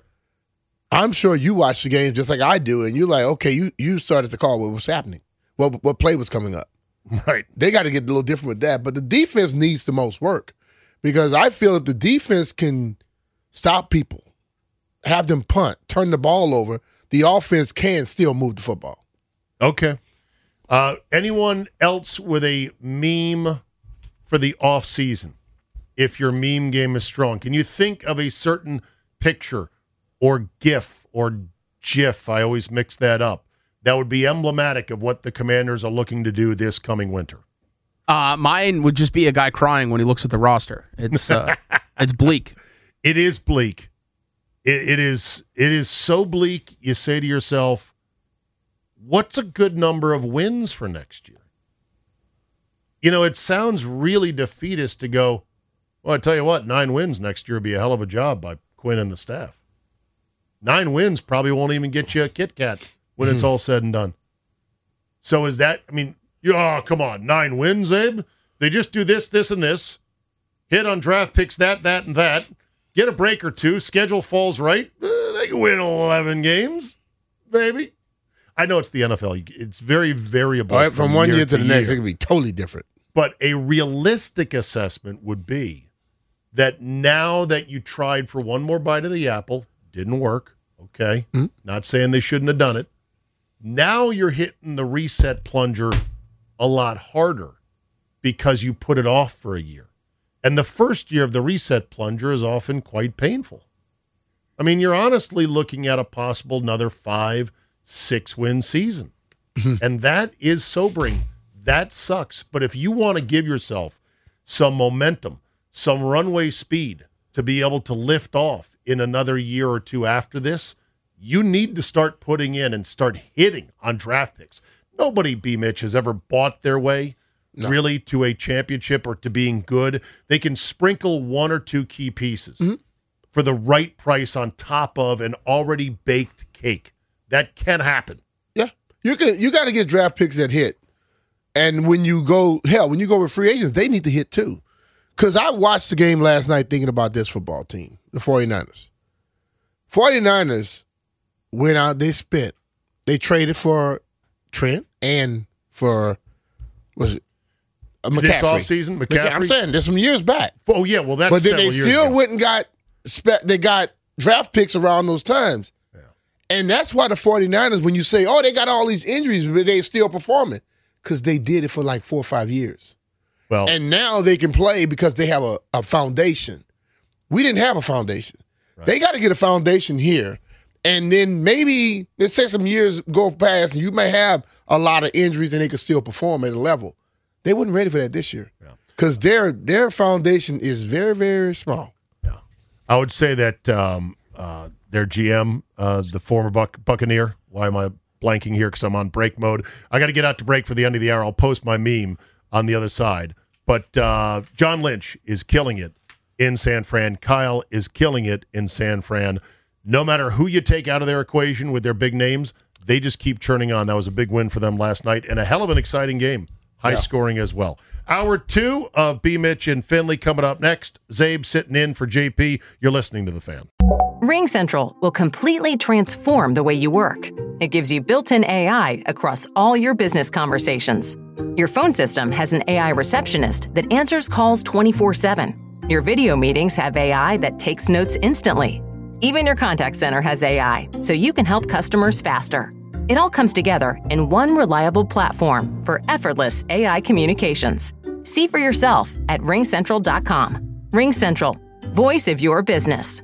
I'm sure you watch the games just like I do, and you're like, okay, you you started to call what was happening, what, what play was coming up. Right. They got to get a little different with that. But the defense needs the most work because I feel if the defense can stop people, have them punt, turn the ball over, the offense can still move the football. Okay. Uh, anyone else with a meme for the off season? If your meme game is strong, can you think of a certain picture or GIF or GIF? I always mix that up. That would be emblematic of what the Commanders are looking to do this coming winter. Uh, mine would just be a guy crying when he looks at the roster. It's uh, it's bleak. It is bleak. It, it is it is so bleak. You say to yourself, "What's a good number of wins for next year?" You know, it sounds really defeatist to go, well, I tell you what, nine wins next year would be a hell of a job by Quinn and the staff. Nine wins probably won't even get you a Kit Kat when it's all said and done. So is that, I mean, oh, come on, nine wins, Abe? They just do this, this, and this, hit on draft picks that, that, and that, get a break or two, schedule falls right, uh, they can win eleven games, maybe. I know it's the N F L. It's very variable. All right, from, from one year, year to, to the year. next, it could be totally different. But a realistic assessment would be that now that you tried for one more bite of the apple, didn't work, okay? Mm-hmm. Not saying they shouldn't have done it. Now you're hitting the reset plunger a lot harder because you put it off for a year. And the first year of the reset plunger is often quite painful. I mean, you're honestly looking at a possible another five, six-win season. Mm-hmm. And that is sobering. That sucks. But if you want to give yourself some momentum, some runway speed to be able to lift off in another year or two after this, you need to start putting in and start hitting on draft picks. Nobody, B. Mitch, has ever bought their way no. really to a championship or to being good. They can sprinkle one or two key pieces mm-hmm. for the right price on top of an already baked cake. That can happen. Yeah. You can. You got to get draft picks that hit. And when you go, hell, when you go with free agents, they need to hit too. Because I watched the game last night thinking about this football team, the 49ers. 49ers went out, they spent. They traded for Trent and for, was it, uh, McCaffrey. This offseason, McCaffrey? I'm saying, there's some years back. Oh, yeah, well, that's But then they years still ago. went and got, they got draft picks around those times. Yeah. And that's why the 49ers, when you say, oh, they got all these injuries, but they still performing, because they did it for like four or five years. Well, and now they can play because they have a, a foundation. We didn't have a foundation. Right. They got to get a foundation here. And then maybe, let's say some years go past and you may have a lot of injuries and they can still perform at a level. They wasn't ready for that this year because yeah. their their foundation is very, very small. Yeah, I would say that um, uh, their G M, uh, the former Buc- Buccaneer, why am I blanking here because I'm on break mode? I got to get out to break for the end of the hour. I'll post my meme on the other side. But uh, John Lynch is killing it in San Fran. Kyle is killing it in San Fran. No matter who you take out of their equation with their big names, they just keep churning on. That was a big win for them last night and a hell of an exciting game. High yeah. scoring as well. Hour two of B. Mitch and Finley coming up next. Zabe sitting in for J P. You're listening to The Fan. Ring Central will completely transform the way you work. It gives you built-in A I across all your business conversations. Your phone system has an A I receptionist that answers calls twenty-four seven. Your video meetings have A I that takes notes instantly. Even your contact center has A I, so you can help customers faster. It all comes together in one reliable platform for effortless A I communications. See for yourself at ring central dot com. Ring Central, voice of your business.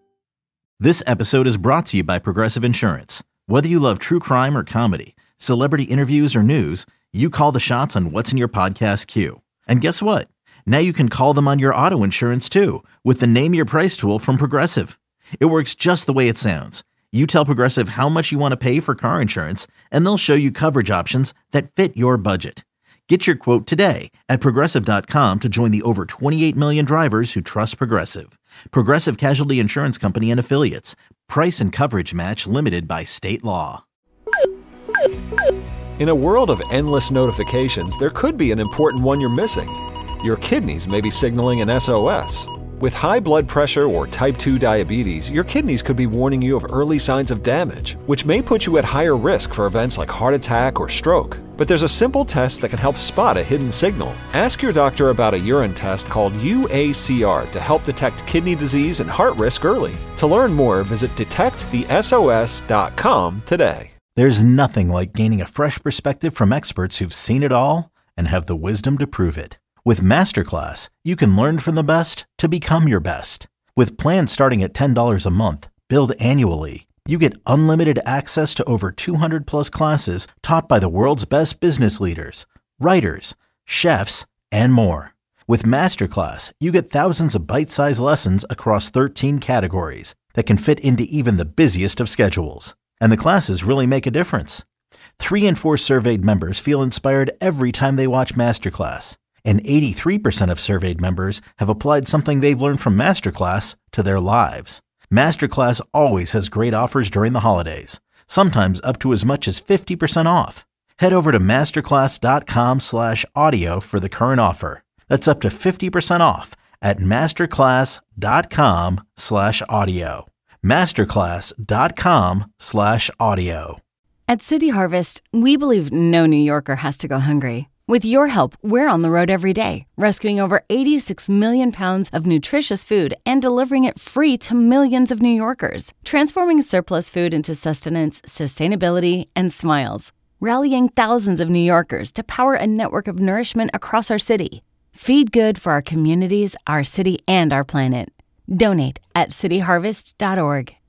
This episode is brought to you by Progressive Insurance. Whether you love true crime or comedy, celebrity interviews or news, you call the shots on what's in your podcast queue. And guess what? Now you can call them on your auto insurance too with the Name Your Price tool from Progressive. It works just the way it sounds. You tell Progressive how much you want to pay for car insurance, and they'll show you coverage options that fit your budget. Get your quote today at Progressive dot com to join the over twenty-eight million drivers who trust Progressive. Progressive Casualty Insurance Company and Affiliates. Price and coverage match limited by state law. In a world of endless notifications, there could be an important one you're missing. Your kidneys may be signaling an S O S. With high blood pressure or type two diabetes, your kidneys could be warning you of early signs of damage, which may put you at higher risk for events like heart attack or stroke. But there's a simple test that can help spot a hidden signal. Ask your doctor about a urine test called U A C R to help detect kidney disease and heart risk early. To learn more, visit detect the S O S dot com today. There's nothing like gaining a fresh perspective from experts who've seen it all and have the wisdom to prove it. With Masterclass, you can learn from the best to become your best. With plans starting at ten dollars a month, billed annually, you get unlimited access to over two hundred plus classes taught by the world's best business leaders, writers, chefs, and more. With Masterclass, you get thousands of bite-sized lessons across thirteen categories that can fit into even the busiest of schedules. And the classes really make a difference. Three in four surveyed members feel inspired every time they watch Masterclass. And eighty-three percent of surveyed members have applied something they've learned from Masterclass to their lives. Masterclass always has great offers during the holidays, sometimes up to as much as fifty percent off. Head over to masterclass.com slash audio for the current offer. That's up to fifty percent off at masterclass.com slash audio. Masterclass.com slash audio. At City Harvest, we believe no New Yorker has to go hungry. With your help, we're on the road every day, rescuing over eighty-six million pounds of nutritious food and delivering it free to millions of New Yorkers, transforming surplus food into sustenance, sustainability, and smiles, rallying thousands of New Yorkers to power a network of nourishment across our city. Feed good for our communities, our city, and our planet. Donate at city harvest dot org.